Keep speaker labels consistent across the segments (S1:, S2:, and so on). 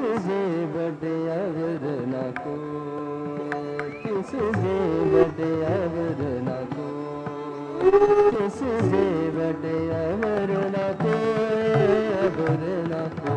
S1: जे बड़े अवर न को, किस जे बड़े अवर न को, किस जे बड़े अवर न को, अवर न को।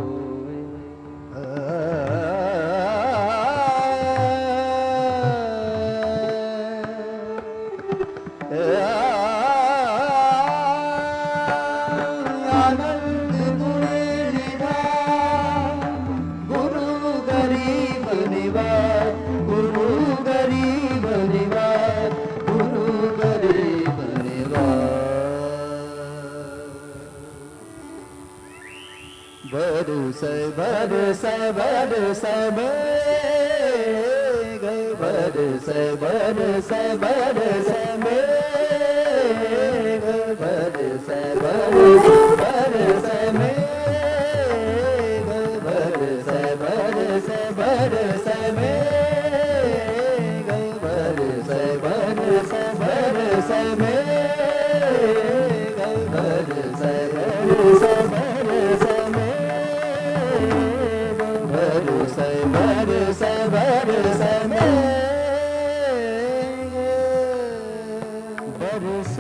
S1: बरस बरस मेघ, बरस बरस बरस मेघ, बरस बरस बरस मेघ, बरस बरस बरस मेघ, बरस बरस बरस मेघ, बरस बरस बरस बरस बरस बरस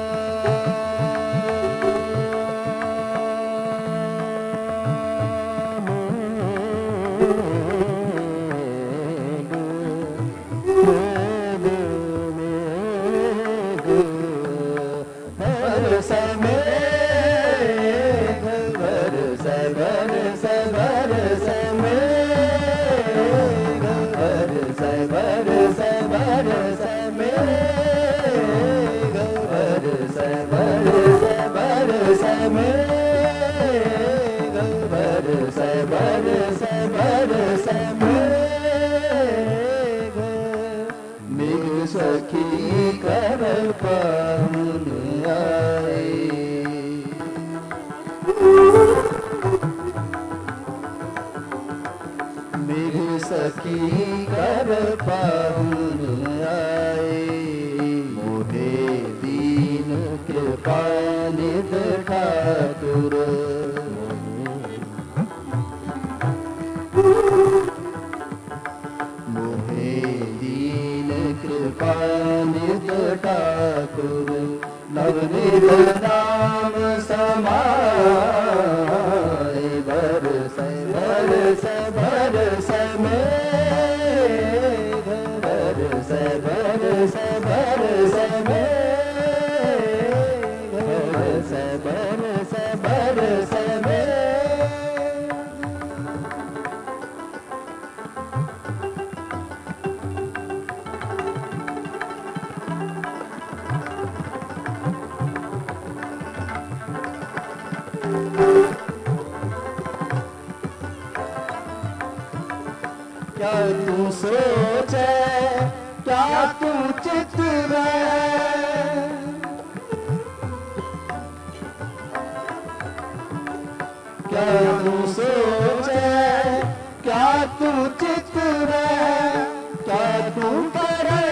S1: सखी कर पाहुन आए, मेरी सखी कर पाहुन आए, मोहे दीन कृपा निध ठाकुर, मोहे दीन कृपा निध ठाकुर, नवनिध नाम समाए, बरस बरस बरस मेघ, बरस बरस बरस मेघ, बरस बरस बरस मेघ। क्या तू सोचे, क्या तू चित में, क्या तू सोचे, क्या तू चित में, क्या तू करे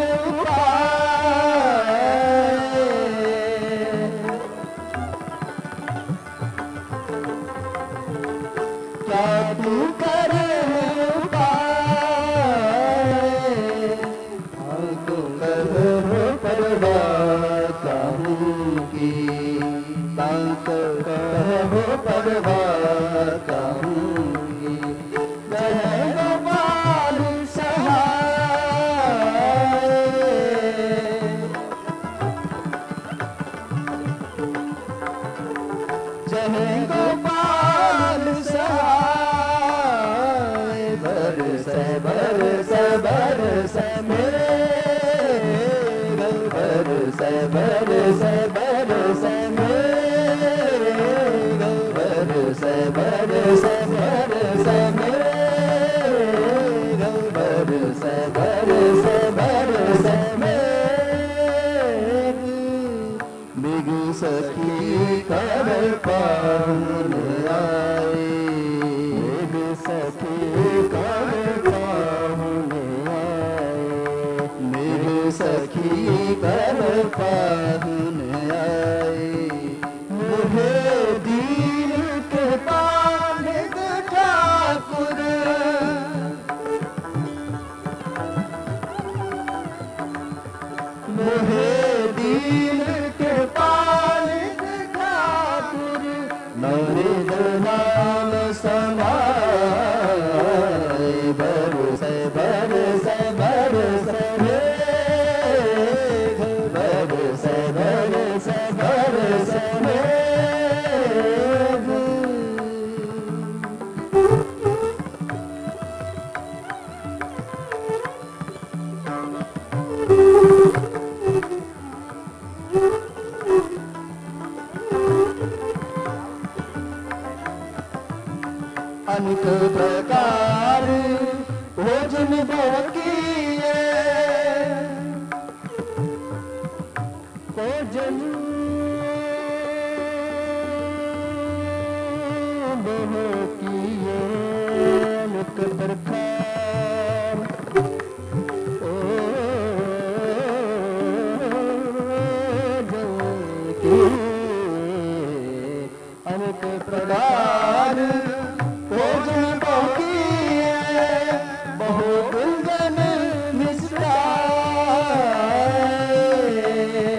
S1: उपाय, क्या तू करे कहूँगी, जय गोपाल सहाय, जय गोपाल सहाय, बरस बरस बरस मेघ, बरस बरस बरस मेघ, बरस बरस बरस मेघ, बरस बरस बरस मेघ, मेघ सखी कर पाहुन आए, मेघ सखी कर पाहुन आए, मेघ सखी कर पाहुन आए, मुझे दीन कृपा निध ठाकुर, अनेक प्रकार भोजन किए, भोजन किए, अनेक प्रकार अनेक प्रकार भोजन किए, बहुत जन निष्ठाए,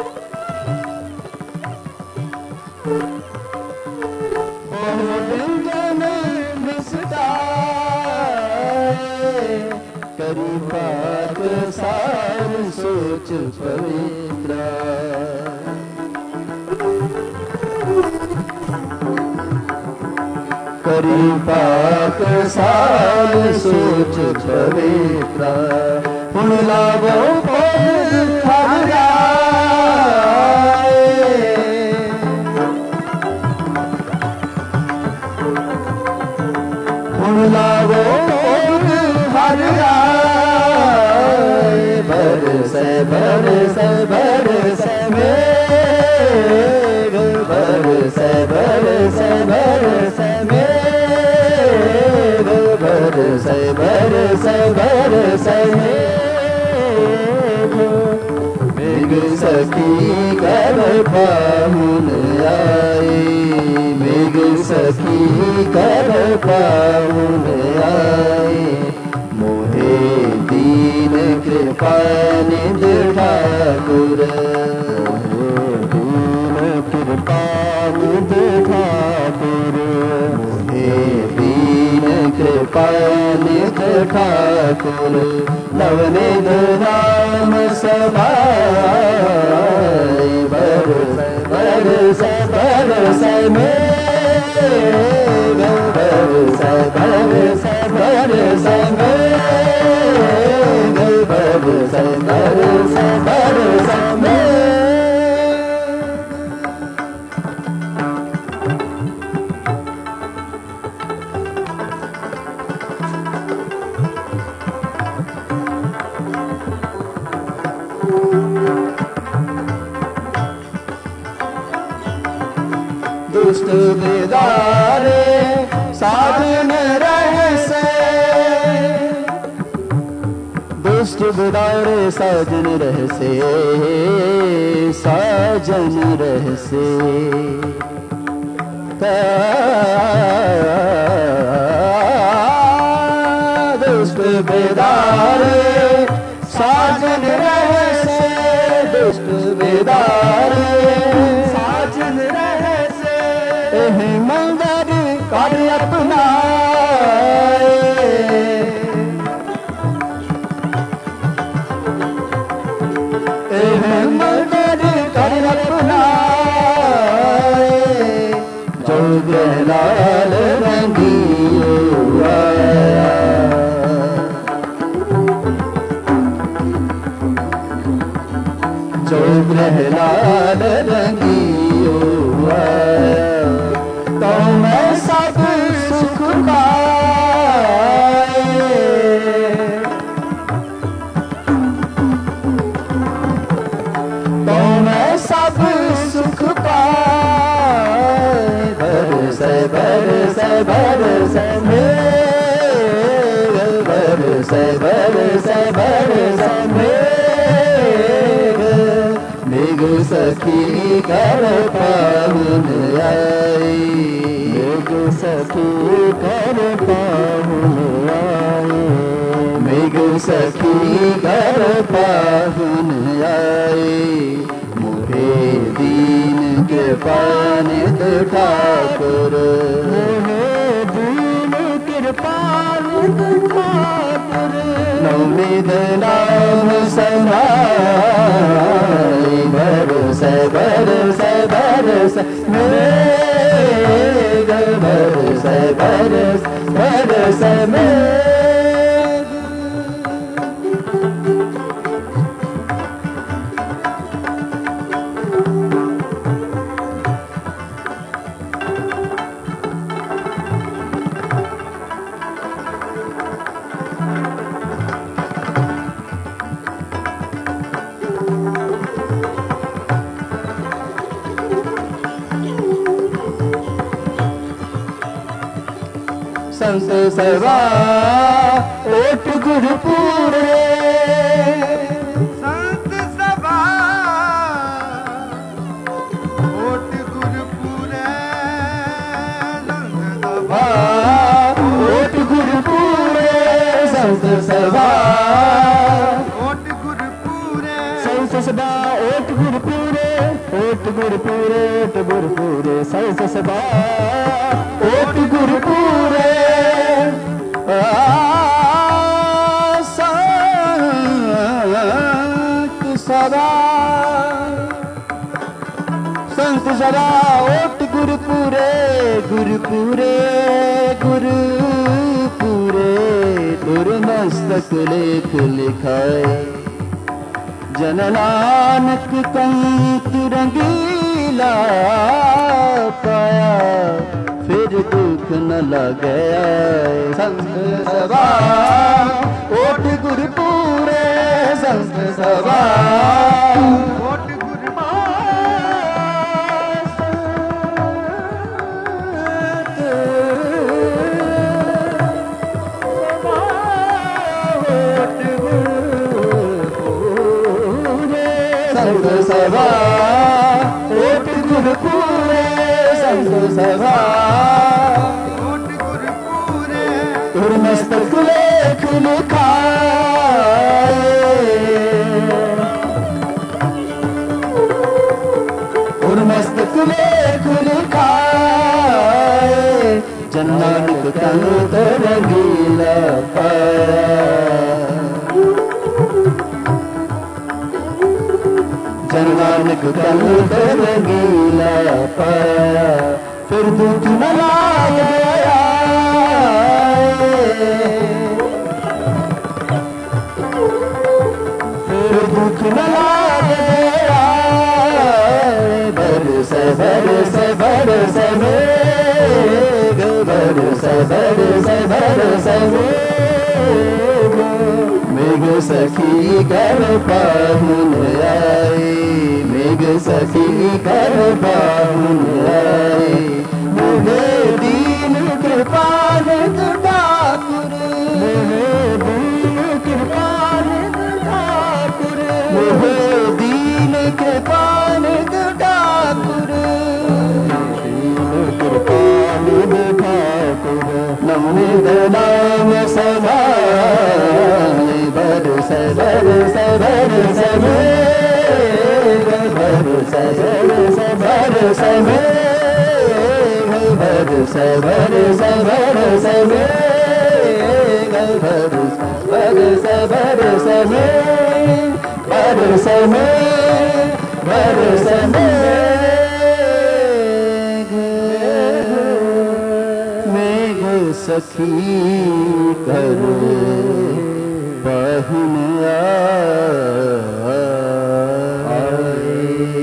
S1: बहुत जन निष्ठाए, करी बात सार सोच पवित्र, करी पाक सार सोच पवित्र, पुण्य लाभो पद हराए, पुण्य लाभो पद हराए, बरसे बरसे बरसे मेघ, बरसे बरसे बरसे मेघ, बरसे बरसे बरसे मेघ, मेघ सखी कर पाहुन आई, मेघ सखी कर पाहुन आई, मोहे दीन कृपा निध ठाकुर, कृपा निध ठाकुर, मोहे दीन कृपा निध ठाकुर, नवनिध नाम समाय, बरसे बरसे बरसे मेघ, बरसे बरसे बरसे मेघ, बरसे बरसे बरसे मेघ। दुष्ट बेदारे साधन रहसे, दुष्ट बेदारे साजन रहसे, साजन रहसे, दुष्ट बेदारे साजन रहसे, दुष्ट बेदारे साजन रहसे, मंदिर कर अपनाए, मंदिर कर अपनाए, जो ग्रहलाल रंगियो आया, जो ग्रहलाल रंगियो आया, तो मैं सब सुख पाए, तो मैं सब सुख पाए, बरसे बरसे बरसे मेघ, बरसे बरसे बरसे मेघ, मेघ सखी कर पाहुन आई, मेघ सखी कर पाहुन आई, मेघ सखी कर पाहुन आई, मोहे दीन के पानित ठाकुर, मोहे दीन कृपा निध ठाकुर, नवनिध नाम समाय, बरसे बरसे बरसे मेघ, बरसे बरसे बरसे मेघ। संत सभा ओट गुरुपुरे
S2: संत सभा ओट गुरुपुरे संत सभा
S1: ओट गुरुपुरे संत सभा
S2: ओट गुरुपुरे
S1: संत सभा ओट गुरुपुरे ओट गुरुपुरे ओट गुरुपुरे संत सभा ओट गुरुपुरे संत सभा ओट गुरुपुरे गुरुपुरे गुरुपुरे दुर्मस्तक लेख लिखाए जन नानक कंत रंगीला पाया फिर दुख न लगे संत सभा ओट गुरुपुरे संत सभा
S2: ओट
S1: संत सभा ओट गुरुपुरे संत सभा
S2: ओट गुरुपुरे
S1: दुर्मस्तक लेख लिखाए दुर्मस्तक लेख लिखाए जन नानक कंत रंगीला पाया जन नानक कंत रंगीला पाया फिर दुख न लाया फिर दुख न लाया बरसे बरसे बरसे मेघ बरसे बरसे बरसे मेघ सखी कर पाहुन आई मेघ सखी कर पाहुन आई मुझे दीन कृपाल ठाकुर मुझे दीन कृपाल ठाकुर मुझे दीन कृपाल ठाकुर दीन कृपाल ठाकुर नमित नाम समाय बरसे बरसे बरसे बरसे बरसे बरसे बरसे बरसे बरसे बरसे बरसे बरसे बरसे मेघ सखी कर पाहुन आए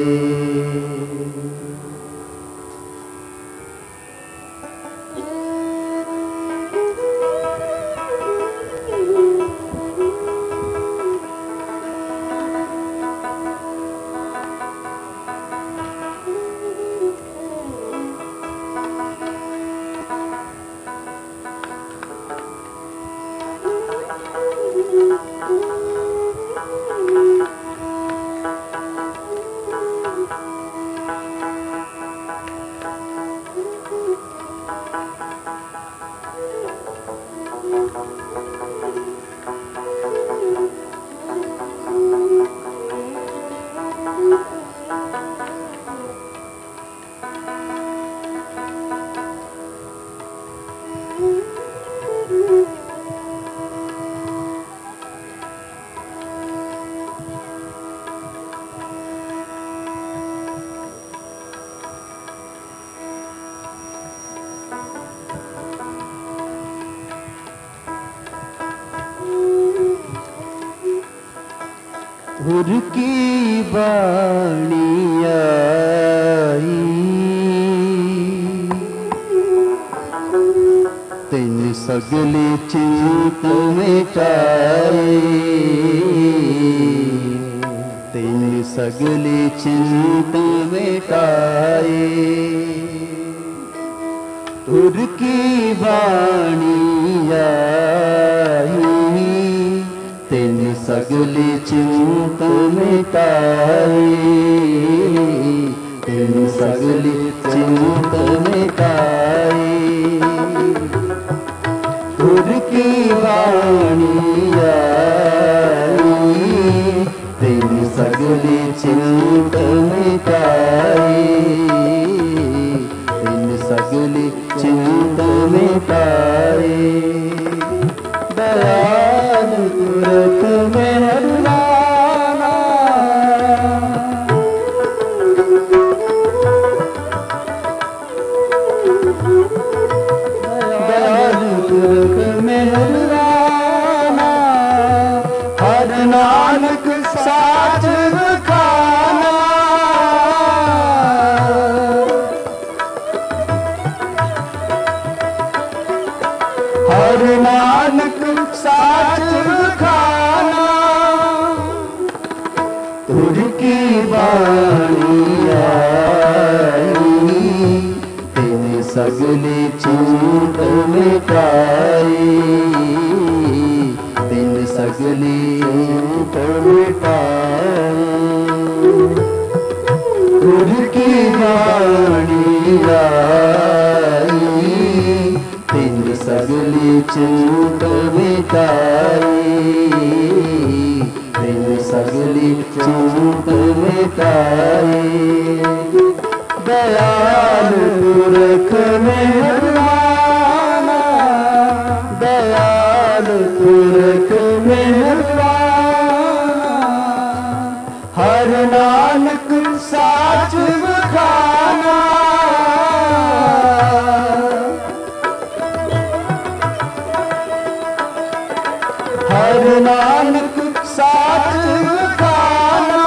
S1: गुर की वाणी आई तिन सगली चिंत मिटाई तिन सगली चिंत मिटाई गुर की वाणी आई, तिन सगली चिंत मिटाई, तिन सगली चिंत मिटाई। गुर की वाणी आई, तिन सगली चिंत मिटाई, तिन सगली चिंत मिटाई। दयाल पुरख मेहरबाना, दयाल पुरख मेहरबाना, हर नानक साच खाना। हर नानक साच खाना, तुझ की वाणी आई, तेने सगली चिंत मिटाई, तेने सगली चिंत मिटाई। तुझ की वाणी आई, तेने सगली चिंत मिटाई, तेने सगली चिंत मिटाई। दयाल पुरख मेहरबाना, दयाल पुरख मेहरबाना, हर नानक साच खाना। हर नानक साच खाना,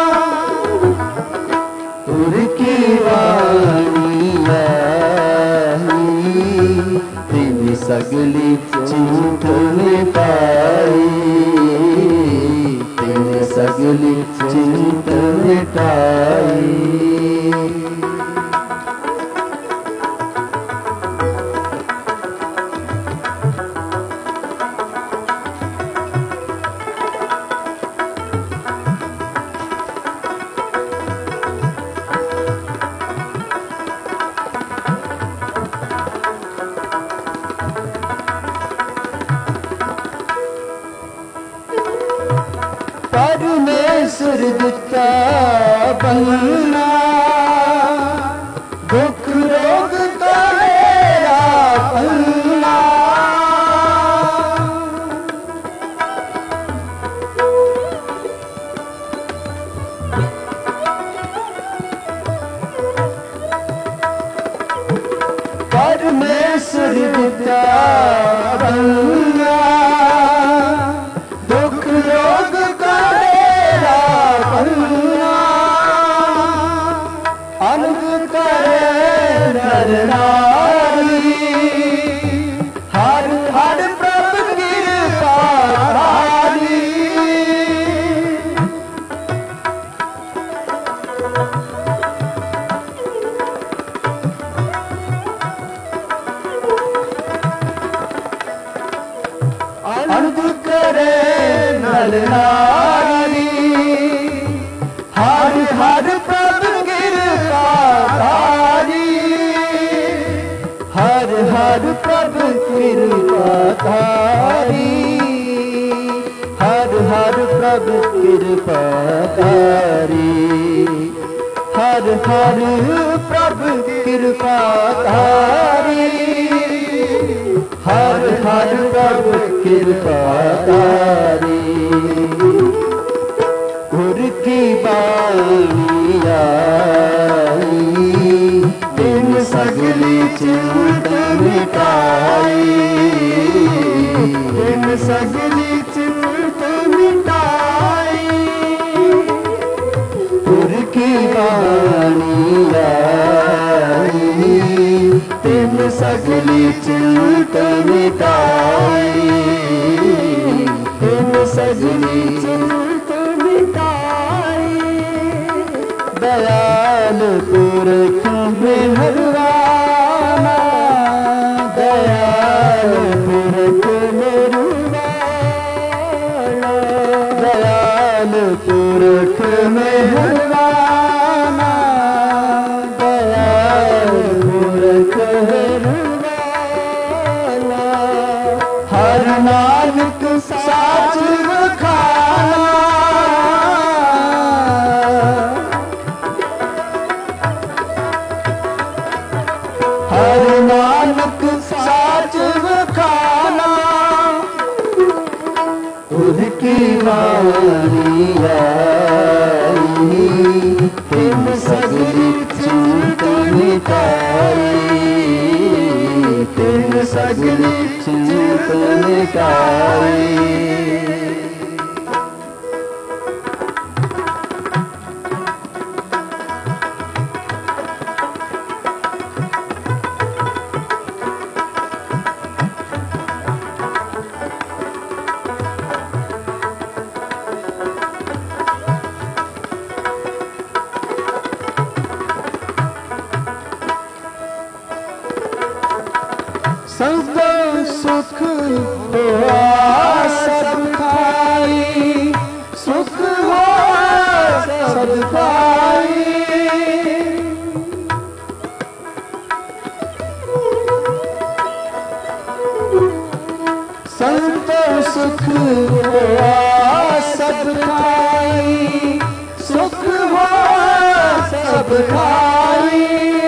S1: तुर की वाणी आई, तेरी सगली चिंत मिटाई, तेरी सगली चिंत मिटाई। परमेश्वर दिता बनना, दुख रोग का मेरा पन्ना। परमेश्वर दिता बनना, दुख रोग अनंत करे नर नारी, हर हर प्रभु कृपा धारी। अनंत करे नर नारी, हर हर प्रभु कृपा धारी, हर हर प्रभु कृपा धारी, हर हर प्रभु कृपा धारी, हर हर प्रभु कृपा धारी, हर हर प्रभु कृपा धारी। गुर की वाणी आई, तिन सगली चिंत मिटाई, तिन सगली चिंत मिटाई। गुर की वाणी आई, तिन सगली चिंत मिटाई, तिन सगली चिंत मिटाई। दयाल पुरख मेहरबाना, पुरख मेहरबाना दयाल पुरख मेहरबाना हर नानक साच बखाना हर नानक साच बखाना उनकी वाणी आई तिन सगली चिंत मिटाई तिन सगली चिंत मिटाई सब सुख हुआ सब खाई सुख हुआ सब खाई संत सुख हुआ सब खाई सुख हुआ सब खाई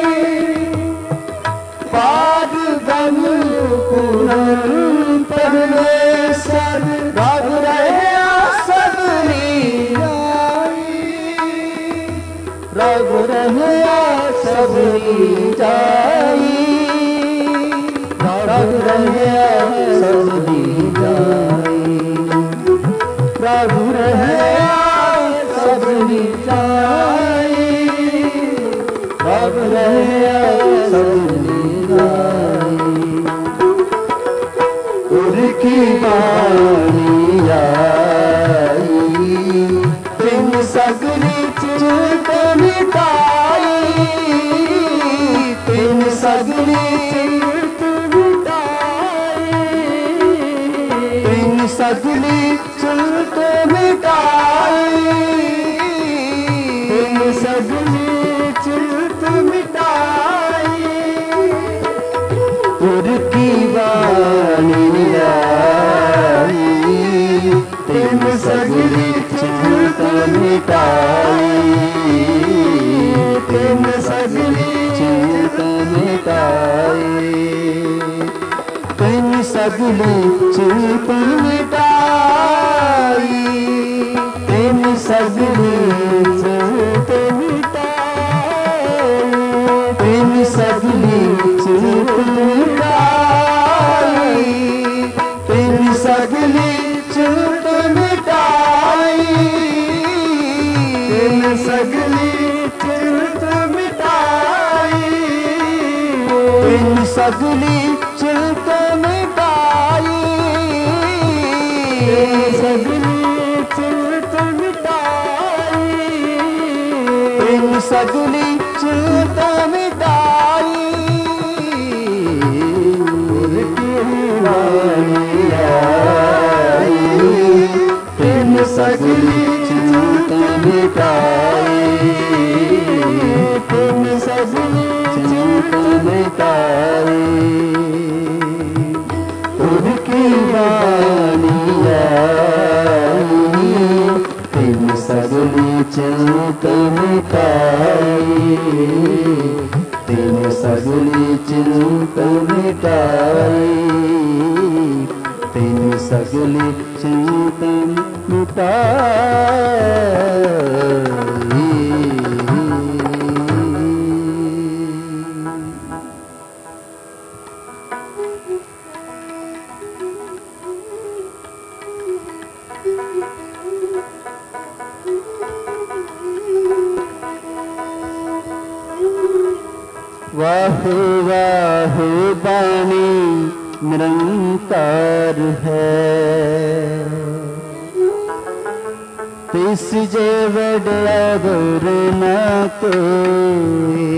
S1: परमेश्वर रब रहे सबनी रब रहे सबनी जाई रब रहे सबनी जाई रब रहे सबनी जाई रब रहे सबनी जाई उनकी वाणी आई तिन सगली चिंत मिटाई तिन सगली चिंत मिटाई तिन सगली चिंत मिटाई तिन सगली चिंत मिटाई उनकी वाणी तिन सगली चिंत मिटाई तिन सगली चिंत मिटाई तिन सगली चिंत मिटाई तिन सगली चिंत मिटाई तिन सगली चिंत मिटाई तिन सगली चिंत मिटाई तिन सगली चिंत मिटाई तिन सगली चिंत मिटाई सगली चिंत मिटाई तिन सगली चिंत मिटाई तिन सगली चिंत मिटाई तिन सगली चिंत मिटाई उनकी वाणी आई तिन सगली चिंत मिटाई तिन सगली चिंत मिटाई तिन सगली चिंत मिटाई वाह वाह बाणी निरंकार है तिस जे वड्या गुर न कोई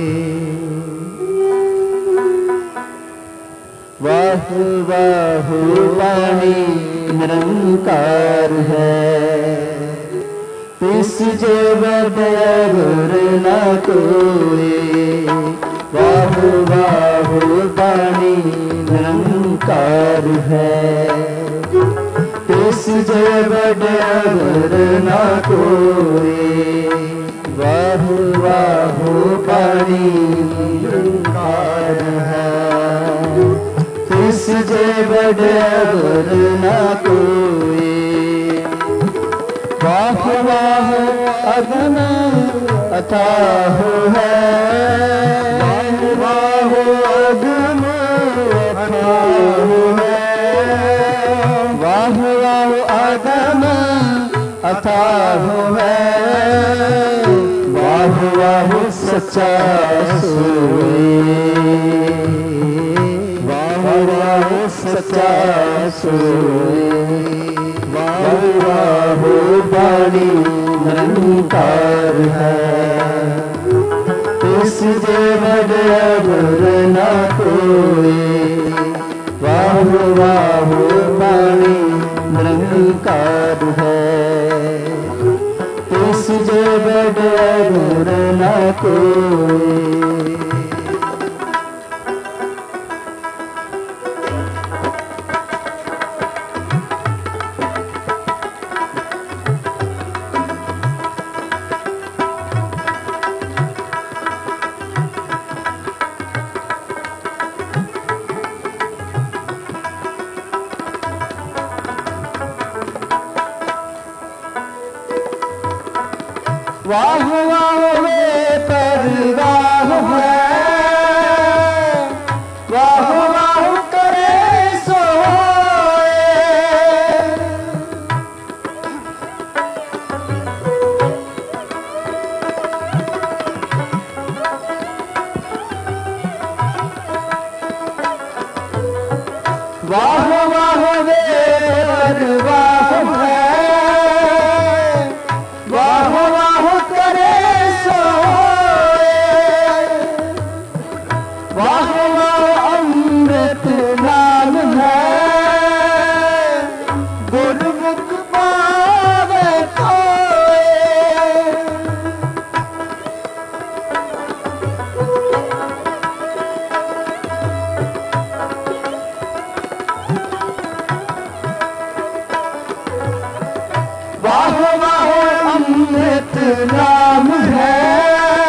S1: वाह वाह बाणी निरंकार है तिस जे बड़ गुर न कोई। वाहु वाहु बाणी निरंकार है। तिस जे बड़ गुर न कोई। वाहु वाहु बाणी निरंकार है। तिस जे बड़ गुर न कोई। वाह वाह अगम अथाह है। वाह अगम अथाह है। वाह वाह अगम अथाह है। वाह वाह सच्चा सोई। वाह वाह सच्चा सोई। वाह वाह बाणी निरंकार है। तिस जे बड़ गुर न कोई। वाह वाह बाणी निरंकार है। तिस जे बड़ गुर न कोई। वाह वाह वे परवाह है। वाह वाह करे सोए। वाह वाह वे परवाह है। वाह वाह करे सोए। वाह वाह अमृत नाम है। गुरमुख पावे कोई। वाह वाह अमृत नाम है।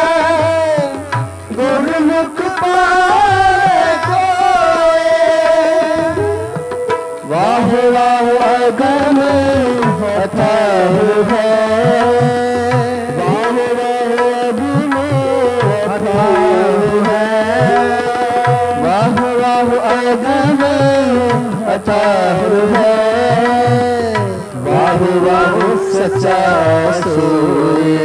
S1: गुरमुख पावे कोई। वाह वाह अगम अथाह है। वाह वाह अगम अथाह है। वाह वाह अगम अथाह है। वाह वाह सच्चा सोई।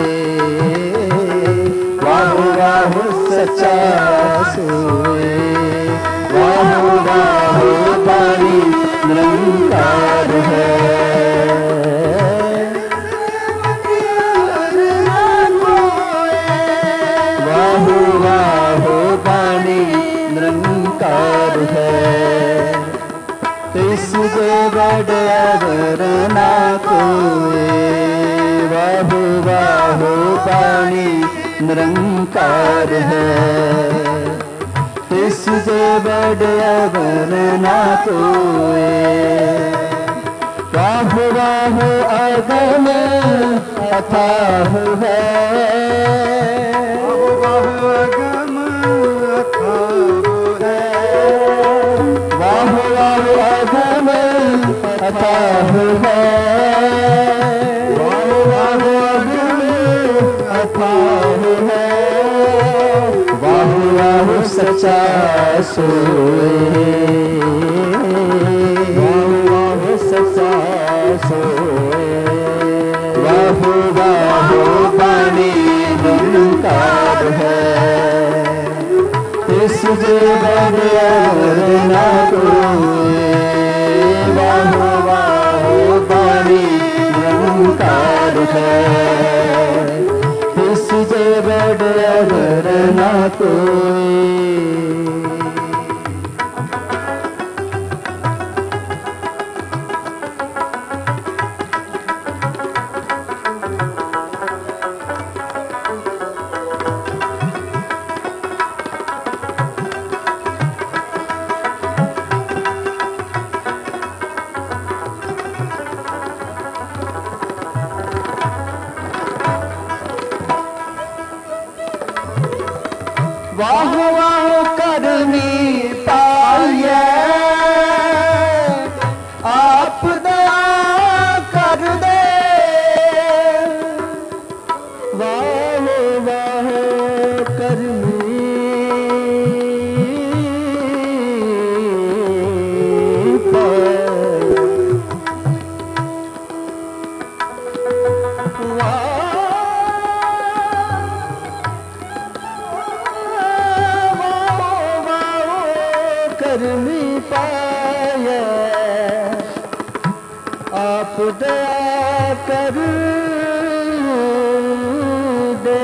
S1: वाह वाह सच्चा सोई। वाह वाह बाणी निरंकार है। वाह वाह बाणी निरंकार है। तिस जे बड़ गुर न कोई। वाह वाह बाणी निरंकार है। तिस जे बड़ गुर न कोई। वाह वाह अगम अथाह है।
S2: वाह अगम अथाह है।
S1: वाह वाह अगम अथाह है। वाह वाह अगम अथाह है। वाह वाह सच्चा सोई। वाह वाह सच्चा सोई। वाह वाह बाणी निरंकार है। तिस जे बड़ गुर न कोई। वाह वाह बाणी निरंकार है। तिस जे बड़ गुर न कोई। दया कर दे,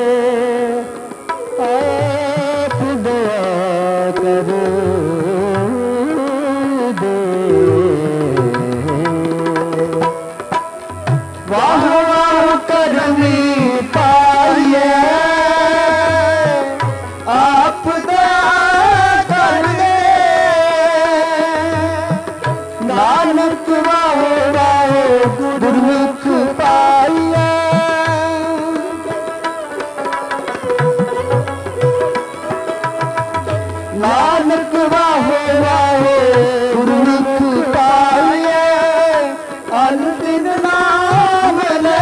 S1: आप दया कर दे। वाह वाह करनी पाइए, आप दया कर दे। नानक वाह वाह गुरमुख पाइए, नानक वाह वाह गुरमुख पाइए। अनदिन नाम ले,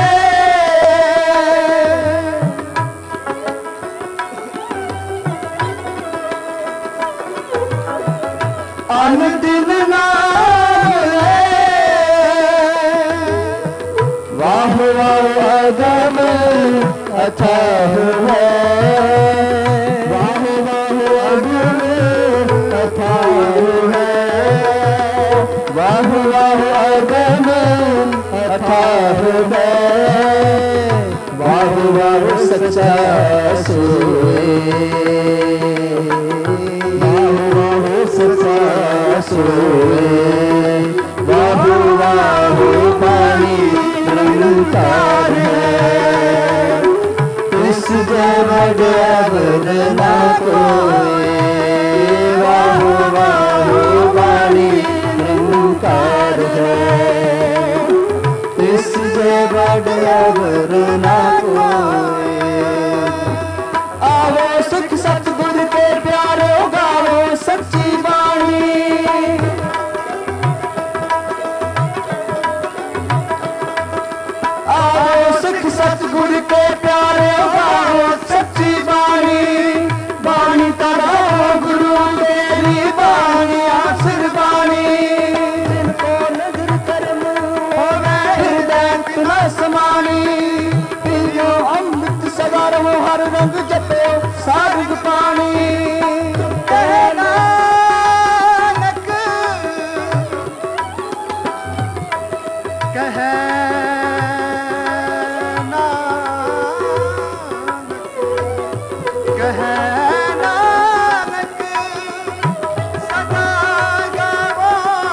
S1: अनदिन नाम ले। वाह वाह अगम अथाह है, वाह वाह अगम अथाह है। वाह वाह अगम अथाह है, वाह वाह सच्चा सोए, वाह वाह सच्चा सोए। वाह वाह पानी निरंकार है, इस जगत अवर न कोई। वाह वाह पानी निरंकार है, इस जगत अवर न कोई। आवो सिख सतगुर के प्यारो, गावो सच्ची बाणी। आओ सिख सतगुर के प्यारे, गाओ सच्ची बाणी। बाणी तरो गुरु तेरी बाणी आसर बाणी। जिनको नजर करम होवे हृदय न समानी। पियो अमृत सवारो हर रंग जपो सारग पानी। कहे नानक कहे नानक सदा गावो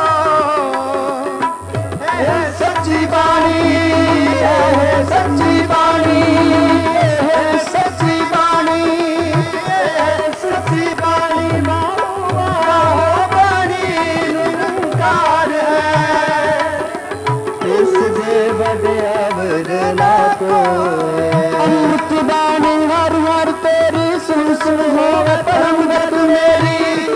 S1: है सच्ची बाणी, है सच्ची बाणी, है सच्ची बाणी, है सच्ची बाणी। वाह बाणी निरंकार है, इस जे बड़े अवर ना कोई। अमृत बाणी हर हर तेरी, सुन सुन होवे परम गत मेरी।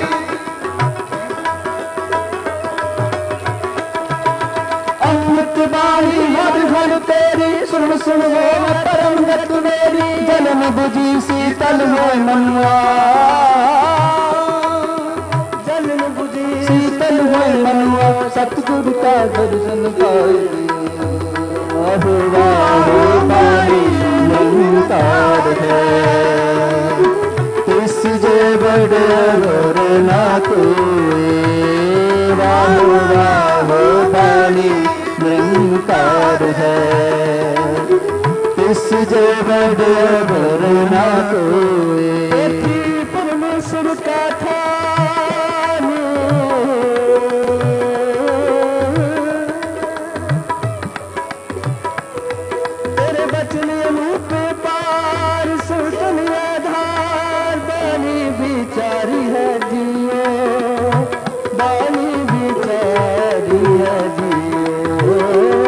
S1: अमृत बाणी हर हर तेरी, सुन सुन होवे परम गत मेरी। जलन बुझी शीतल हो मनवा, जलन बुझी शीतल हो मनवा। सतगुरु का दर्शन पाई, वाह वाह पानी निरंकार है, इस जे बड़े अवर न कोई। वाह वाह पानी निरंकार है, इस जे बड़े अवर न कोई। परमेश्वर का थान, तेरे बचन अनूप पार सुतन आधार। बानी बिचारी है जियो, बानी बिचारी है जियो,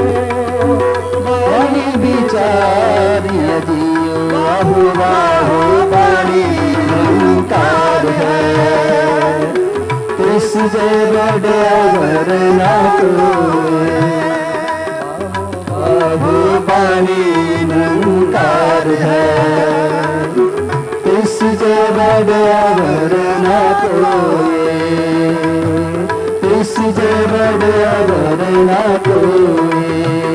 S1: बानी बिचारी है जियो। वाह वाह बानी निरंकार है, इस जे बड़े अवर न कोई। वाह बानी निरंकार है, इस जे बड़े अवर न कोई। इस जे बड़े अवर न कोई,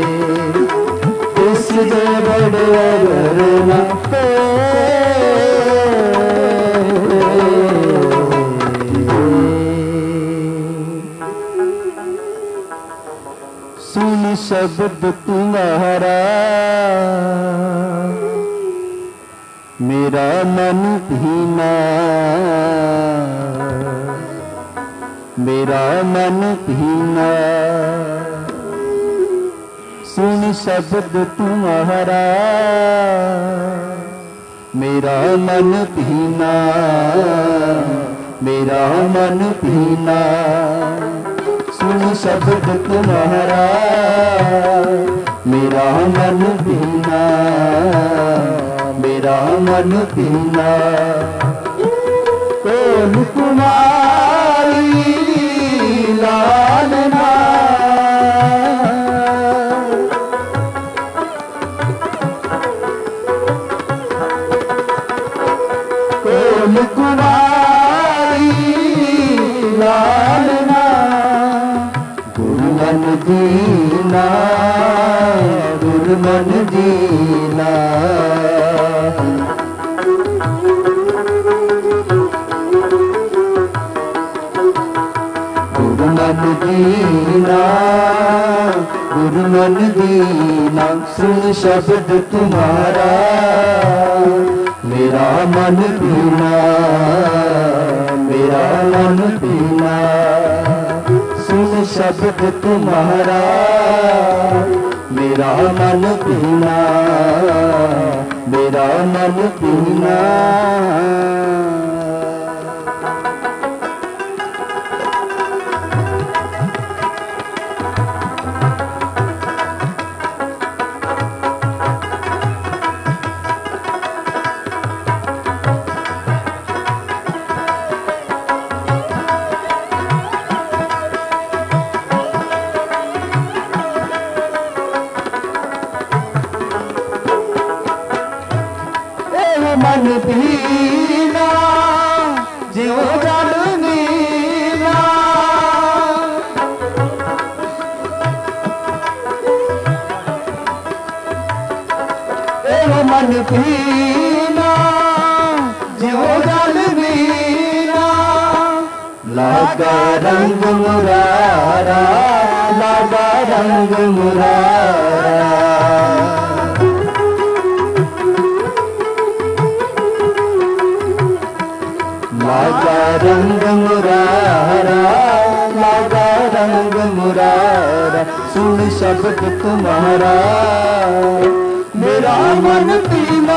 S1: इस जे बड़े अवर न कोई। सुन शब्द तुम्हारा मेरा मन भीना, मेरा मन भीना। सुन शब्द तुम्हारा मेरा मन भीना, मेरा मन भीना। सुन शब्द तुम्हारा मेरा मन भीना, मेरा मन भीना। कौन कुमारी लालना, कौन कुमारी लालना। गुरमन दीना, गुरमन दीना। गुरमन दीना, गुरमन दीना। सुन शब्द तुम्हारा मेरा मन भीना, मेरा मन भीना। सुन शब्द तुम्हारा मेरा मन भीना, मेरा मन भीना। मन भीना जियो जल नीला, मन भीना जियो जल नीला। लागा रंग मुरारा, लागा रंग मुरारा। लागा रंग मुरारा, लागा रंग मुरारा। सुन शब्द तुम्हारा मेरा मन पीना,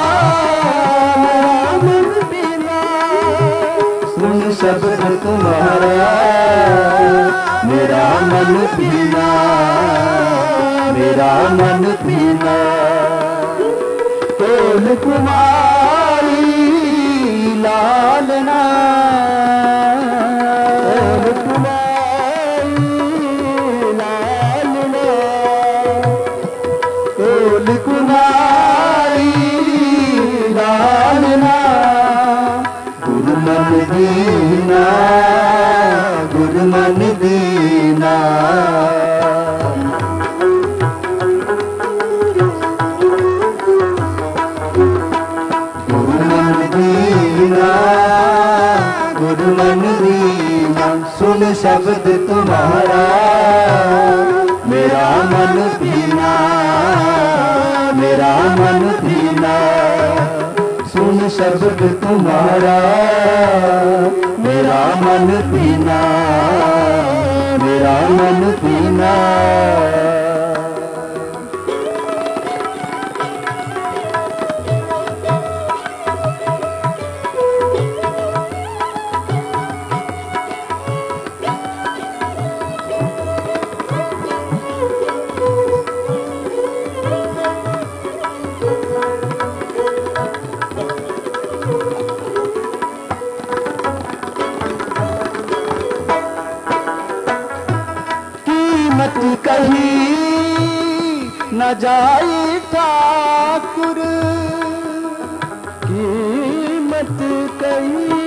S1: मेरा मन पीना। सुन शब्द तुम्हारा मेरा मन पीना, मेरा मन पीना। कौन कुमारी लालना, कुमारी लालना। कौन कुमारी लालना। गुरमन दीना, गुरमन दीना। गुरमन दीना। सुन शब्द तुम्हारा मेरा मन भीना, मेरा मन भीना। सुन शब्द तुम्हारा मेरा मन भीना, मेरा मन भीना। कीमत कहीं न जाई ठाकुर, कीमत कहीं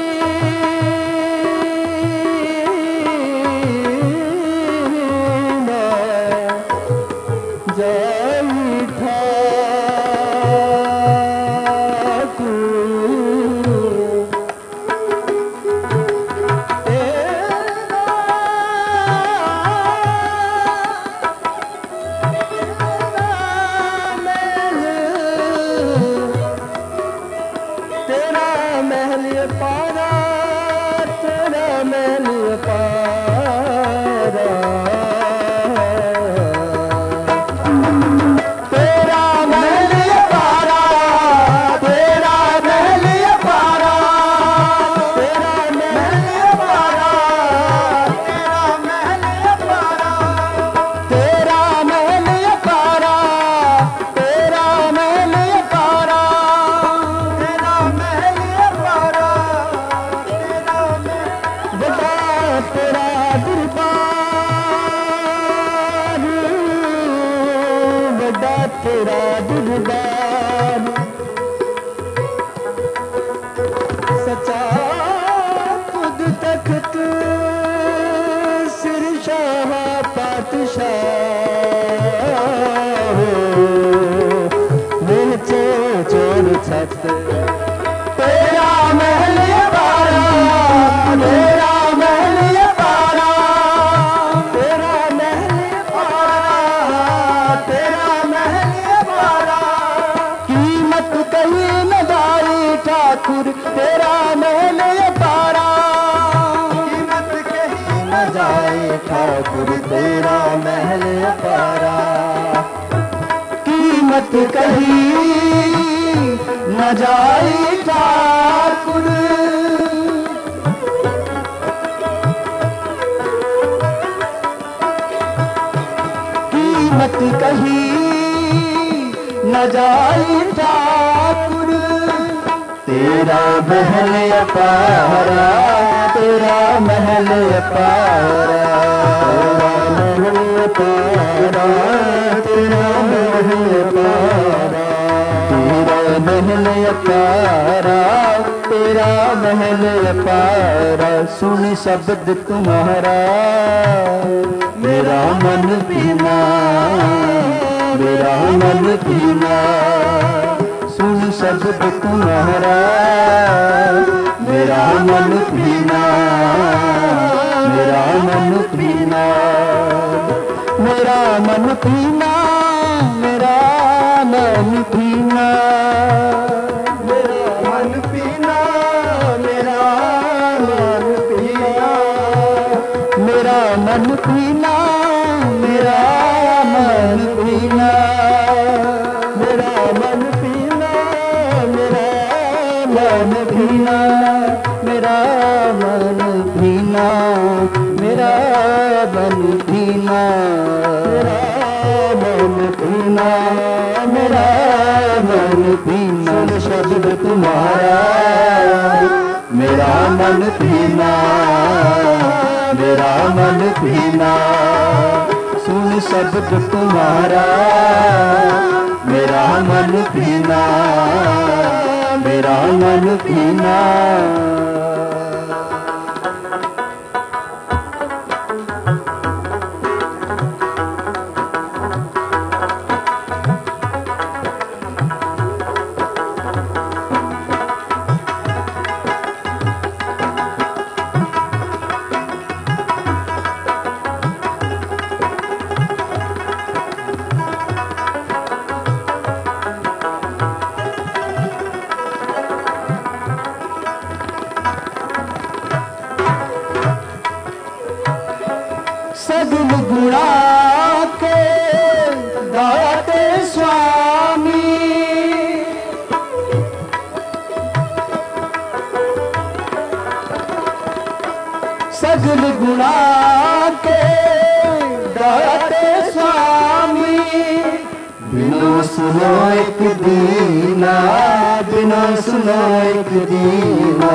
S1: न जाई ठाकुर। तेरा दिलदार सच्चा खुद तक तू सिर शाह पातशाह नीचे चोर छत तेरा महल पारा तेरा महल पारा तेरा महल पारा तेरा महल पारा कीमत कहीं न जाए ठाकुर तेरा महल पारा कीमत कहीं न जाए ठाकुर तेरा महल पारा कीमत कहीं न जाए ठाकुर कीमत कहीं न जाए ठाकुर तेरा महल अपारा तेरा महल अपारा तेरा महल अपारा तेरा महल अपारा तेरा महल अपारा सुन शब्द तुम्हारा मेरा मन पीना मेरा मन पीना सुन शब्द तुम्हारा मेरा मन पीना मेरा मन पीना मेरा मन पीना मेरा मन पीना मेरा मन पीना मेरा मन पीना मेरा मन पीना मेरा मन पीना मेरा मन पीना मेरा मन पीना मेरा मन पीना मेरा मन पीना मेरा मन पीना मेरा मन पीना शब्द तुम्हारा मेरा मन पीना मेरा मन पीना सुन शब्द तुम्हारा मेरा मन पीना मेरा मन पीना सगुन गुणा के दाते स्वामी सगुन गुणा के दाते स्वामी बिनो सुनो एक दीना बिनो सुनो एक दीना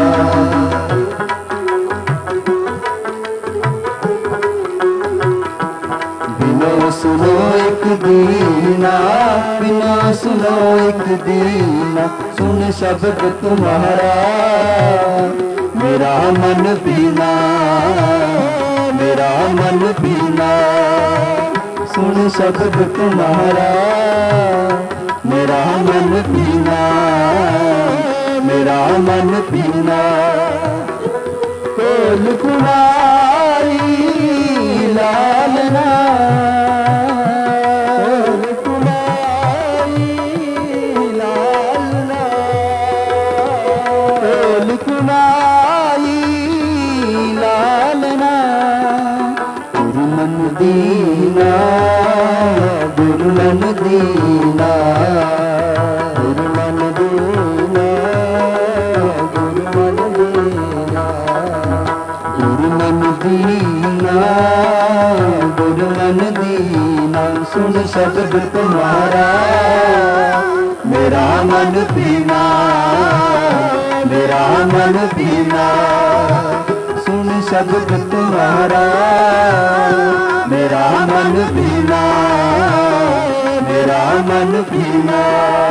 S1: सुनो एक दीना बिना सुनो एक दीना सुन शब्द तुम्हारा मेरा मन पीना मेरा मन पीना सुन शब्द तुम्हारा मेरा मन पीना मेरा मन पीना कोल कुमारी लालना दीना गुरुमन दीना गुरुमन दीना गुरुमन दीना गुरुमन दीना गुरुमन दीना सुन शब्द तुम्हारा मेरा मन पीना मेरा मन पीना सुन शब्द तुम्हारा मेरा मन पीना मेरा मन पीना।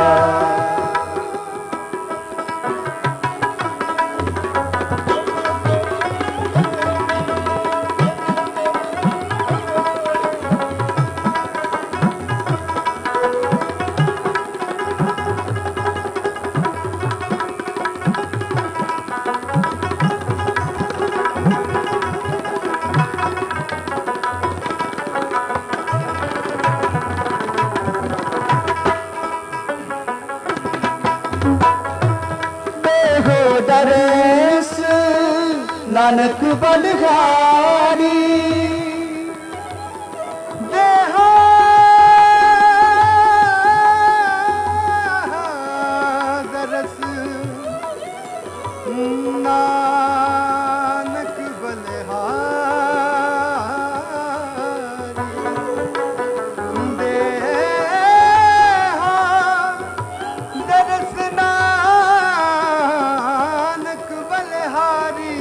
S1: दरस नानक बलिहारी
S2: देहा दरस नानक बलिहारी देहा दरस नानक बलिहारी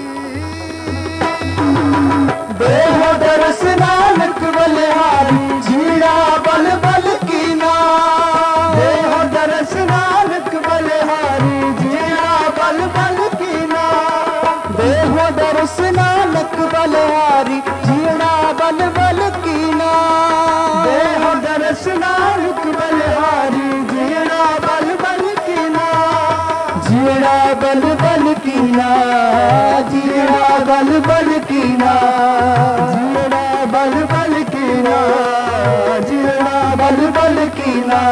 S1: देह दरस नानक बलिहारी जीड़ा बल बल कीना। देह दरस नानक बलिहारी जीड़ा बल बल कीना। देह दरस नानक बलिहारी जीड़ा बल बल कीना। देह दरस नानक बलिहारी जीड़ा बल बल कीना। जीड़ा बल बल कीना। जीड़ा बल बल कीना। जीड़ा बल बल कीना। जीड़ा बल बल कीना।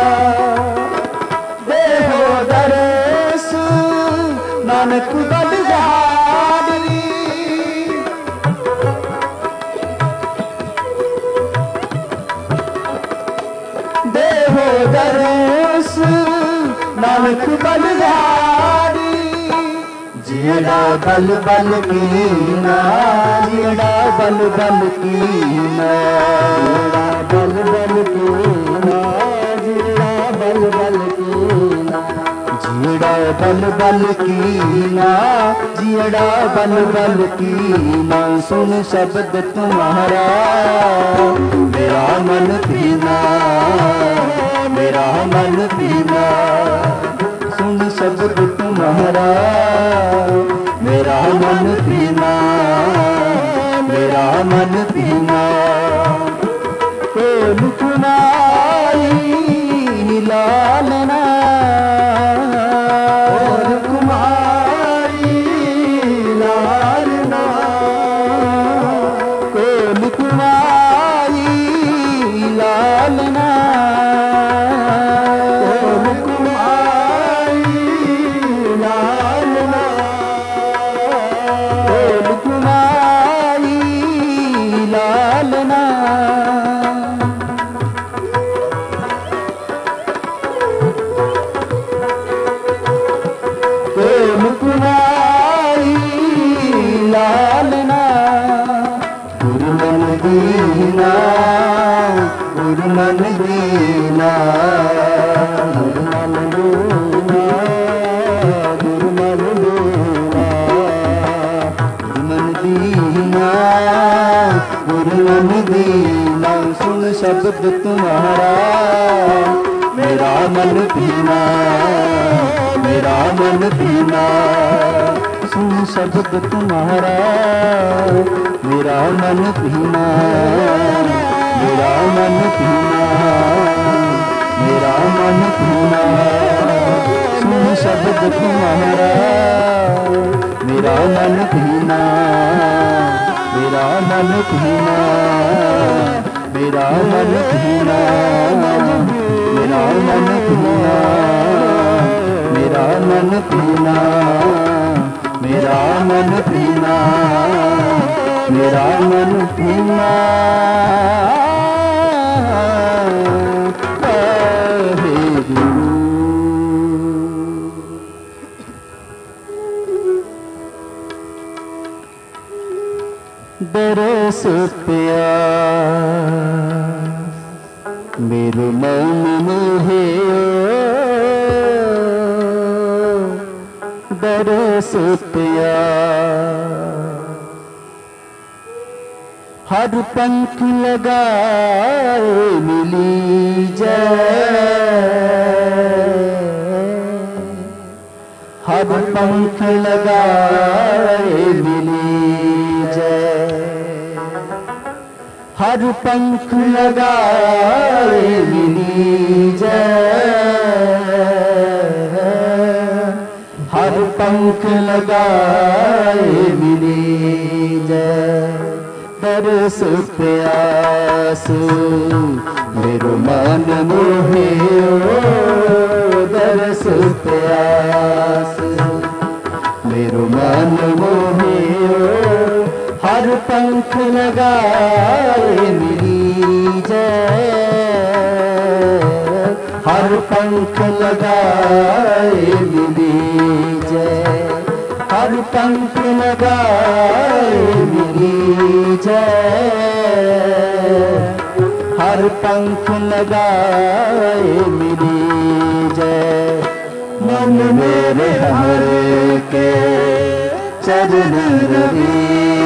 S1: देहो दरस नानक बलिहारी देहो दरस नानक बलिहारी जीड़ा बल बल कीना। जीड़ा बल बल कीना। जीड़ा बल बल कीना। जीड़ा बल बल कीना। जीड़ा बल बल कीना। जीड़ा बल बल कीना। सुन शब्द तुम्हारा मेरा मन पीना। मेरा मन पीना। सुन शब्द तुम्हारा मेरा मन पीना। मेरा मन पीना। कोल कुमारी लालना। कोल कुमारी लालना। कोल कुमारी लालना। कोल कुमारी लालना। कोल कुमारी लालना। कोल कुमारी लालना। गुरुमन दीना। गुरुमन दीना। गुरुमन दीना। गुरुमन दीना। गुरुमन दीना। गुरुमन दीना। सुन शब्द तुम्हारा मेरा मन पीना। मेरा मन पीना। सुन शब्द तुम्हारा मेरा मन पीना। मेरा मन पीना। मेरा मन पीना। सुन शब्द तुम्हारा मेरा मन पीना। मेरा मन पीना। मेरा मन पीना। मेरा मन पीना। मेरा मन पीना। मेरा मन पीना। मेरा मन पीना। बरस प्यास मेरे मन में है। बरस प्यास हर पंख लगाए मिली जय। हर पंख लगाए मिली जय, हर पंख लगाए मिली जय, हर पंख लगाए मिली जय। दरस प्यास मेरो मन मोहे दरस प्यास मेरो मन मोहे हर पंख लगाए मिली जय, हर पंख लगाए मिली जय, हर पंख लगाए मिली जय, हर पंख लगाए मिली जय। मन मेरे हर के चरण रवि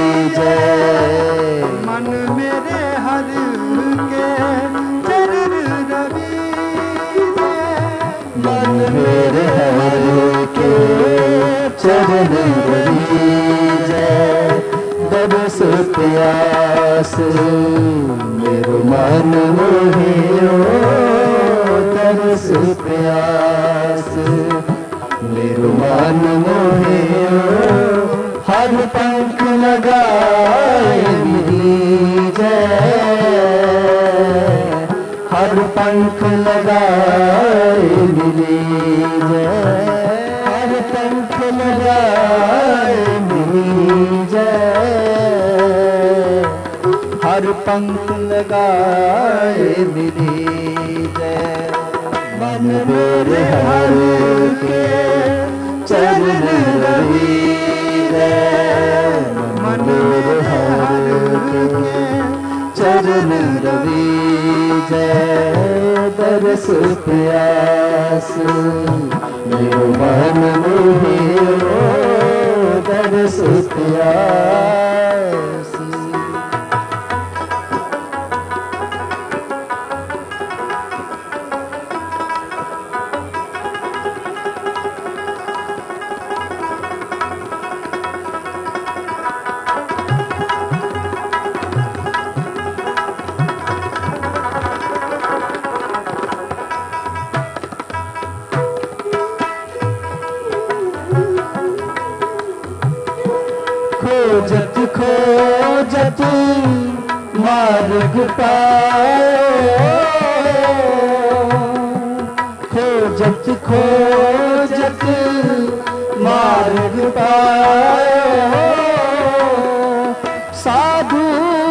S1: जय,
S2: मन मेरे हर के चरण रवि जय,
S1: मन मेरे हर के चरण रवि जय। दरस प्यास मेरो मन मोहे दरस प्यास मेरो मन मोहे हर पंख लगाए मिली जय, हर पंख लगाए मिली जय, हर पंख लगाए मिली जय, हर पंख लगाए मिली जय। मन मेरे हर के चरण रवि जय, मन मेरे हर के चरण रवि जय। दरस प्यास मेरो मन मोहे दरस प्यास। खोजत खोजत मार्ग पायो, खोजत खोजत मार्ग पायो, साधु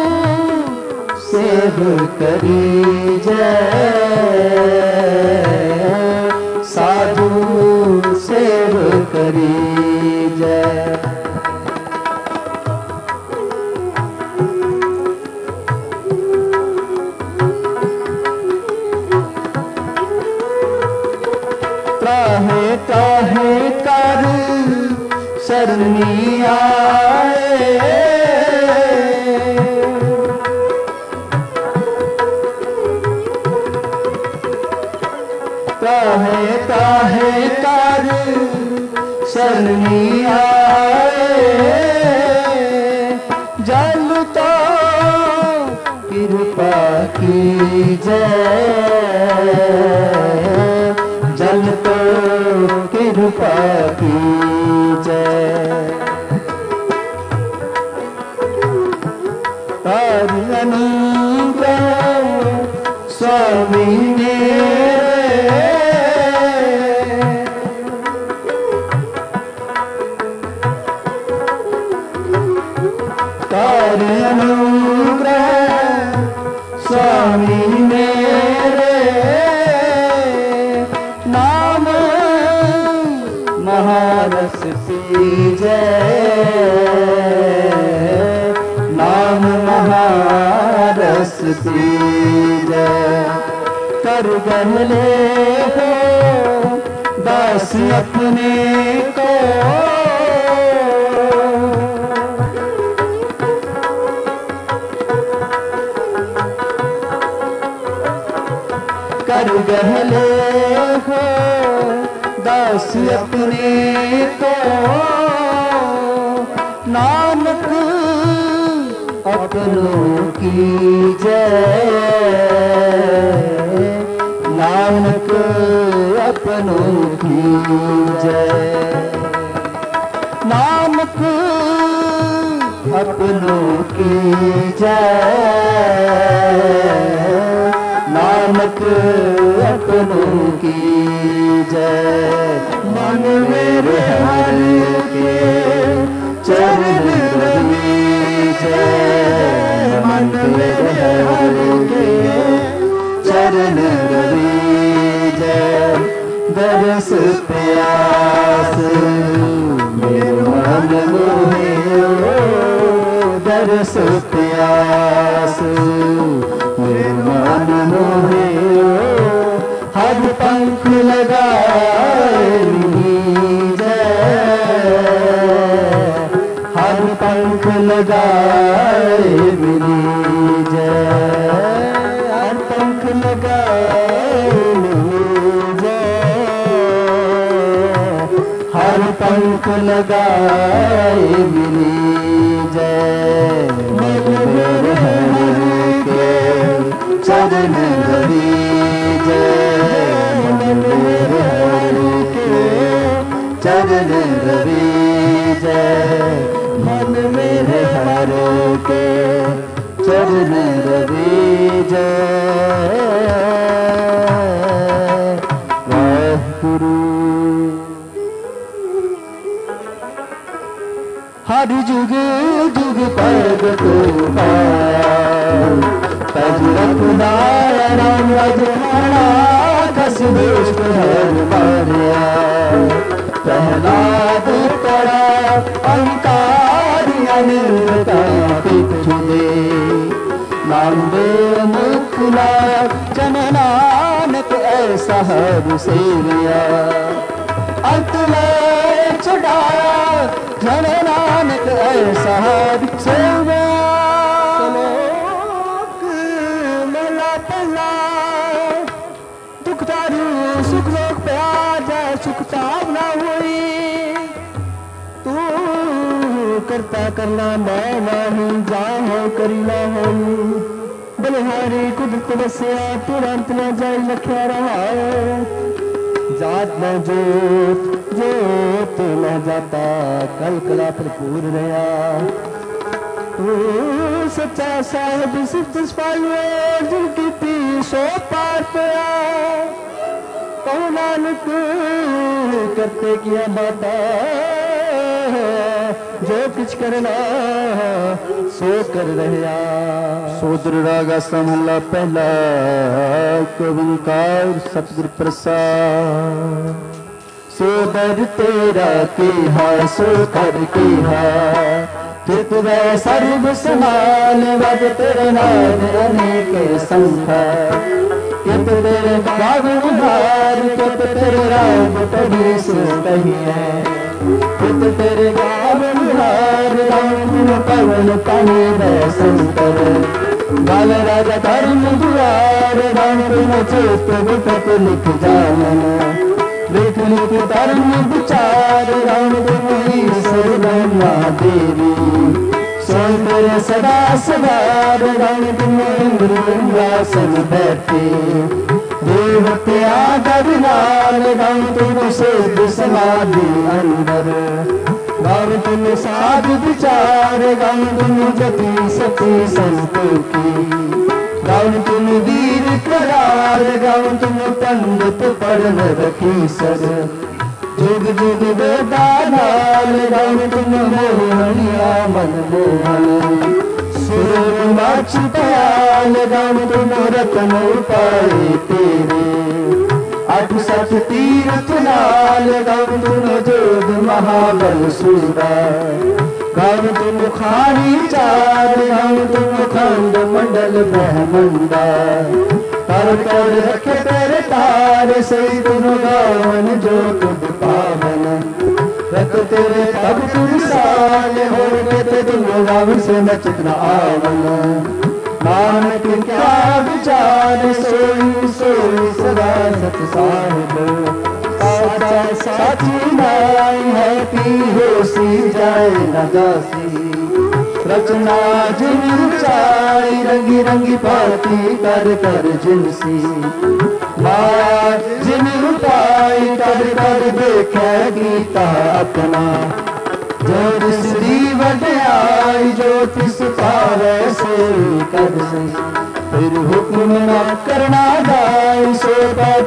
S1: सेव करी जय, साधु सेव करी जय। त्राहे त्राहे कर शरणी आए, त्राहे त्राहे कर शरणी आए, जल तो कृपा की जय, जल तो कृपा की जय। तारी अनुग्रह स्वामी ने तारी अनुग्रह स्वामी मेरे, नाम महारस पी जय, नाम महारस पी जय। कर गहले हो दास अपने को, कर गहले हो दास अपने तो नानक अपनों की जय, नानक अपनों की जय, नानक अपनों की जय, नानक अपनों की जय। मन मेरे हर के चरण रवीजय, मन मेरे हर के चरण रवीजय। दरस प्यास मेरे मन मोहे, दरस प्यास मेरे मन मोहे। हर पंख लगाए हर पंख लगाए मिली जय, हर पंख लगाए मिली जय, हर पंख लगाए मिली जय। मन मेरे हर के चरण रवीजय, मन मेरे हर के चरण रवीजय, मन मेरे हर के चरण रवीजय। वाहिगुरु। हर जुग जुग प्रगट तज रखदार राम रजमाना, दस दुष्ट हर मारिया। प्रहलाद पड़ा अंकारिया निर्ता पिछु दे, नाम दे मुखला जन नानक ऐसा हर सेविया। अंत में छुड़ाया जन नानक ऐसा हर सेविया। श्लोक मला पहला दुख तारू सुख लोक पे आ जाए, सुख तावना हुई। तू करता करना मैं नहीं जाओ करीना हूँ। बलिहारी कुदरत बसिया तुरंत न जाई लख्या रहा। जात न जोत जोत न जाता, कल कला भरपूर रहा। तू सच्चा साहिब सिर्फ पाइए, जिनकी पी सो पार पया। तो नानक करते किया बाता, जो कुछ करना सो कर रहा। सोदर रागा समला पहला, ओंकार सतगुर प्रसाद। सोदर तेरा केहा सो कर केहा, चित वे सर्व समान वद तेरे नाम अनेक संख्या। कित तेरे बाग उधार, कित तेरे राग कभी से कही है। कित तेरे बाग उधार, राम पवन पानी संकर। गाल राजा धर्म दुआर, राम चेत विपत लिख जानना। लिख लिख धर्म विचार, राम सरना देवी। सोन तेरे सदा सवार, राम इंद्रासन बैठे। देवते आदर लाल, राम तुम सिद्ध समाधि अंदर। राम तुम साध विचार, राम तुम जति सती संतोखी। राम तुम वीर करार, राम तुम पंडित पढ़न रखी सर। जुग जुग वेदानाल, राम तुम मोहनिया मन मोहन। सुर नाच दयाल, राम तुम रतन पाए तेरे। अठ सठ तीर्थ लाल, राम तुम जोग महाबल सूरा। राम तुम खानी चार, राम तुम खंड मंडल ब्रह्मंडा। तर कर रखे तेरे तार, सही तुम गावन जो तुम पावन। रख तेरे तब तुम साल, हो गए तुम रावण से नचित न आवन। नानक क्या विचार, सोई सोई सदा सत साहिब। साचा की होसी जाए न दासी रचना जिन चाई रंगी रंगी पाती कर कर जिनसी माया जिन उठाई कर कर देखे गीता अपना जो तिस दी वड्याई जो तिस पावे से कर सही फिर हुक्म न करना जाए सो बात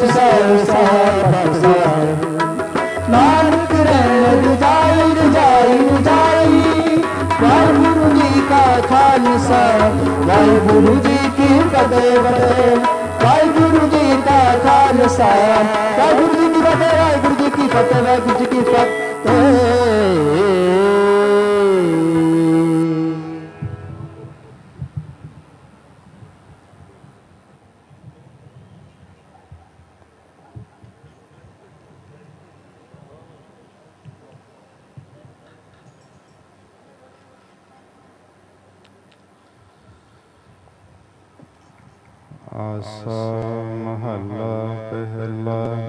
S1: सार नानक रहन जाई जाई वाहिगुरु जी का खालसा वाहिगुरु जी की फतेह वाहिगुरु जी का खालसा वाहिगुरु जी की फतेह वाहिगुरु जी की फतेह वाहिगुरु जी की फतेह।
S2: आसा महला पहला।